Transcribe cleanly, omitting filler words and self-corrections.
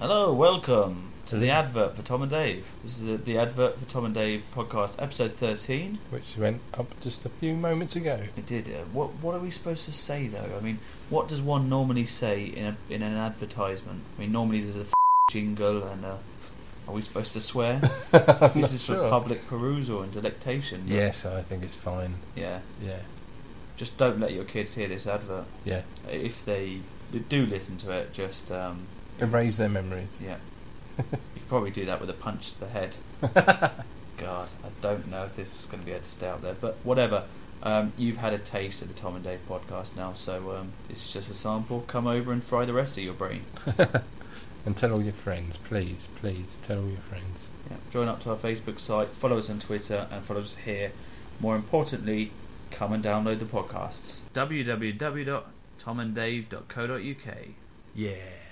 Hello, welcome to the advert for Tom and Dave. This is the advert for Tom and Dave podcast, episode 13. Which went up just a few moments ago. It did. What are we supposed to say though? I mean, what does one normally say in an advertisement? I mean, normally there's a jingle and are we supposed to swear? This is for public perusal and delectation. Yes, I think it's fine. Yeah. Yeah. Just don't let your kids hear this advert. Yeah. If they do listen to it, just erase their memories. Yeah. You could probably do that with a punch to the head. God, I don't know if this is going to be able to stay out there, but whatever. You've had a taste of the Tom and Dave podcast now, so this is just a sample. Come over and fry the rest of your brain. And tell all your friends, please tell all your friends. Yeah. Join up to our Facebook site, follow us on Twitter, and follow us here. More importantly, come and download the podcasts. www.tomanddave.co.uk. Yeah.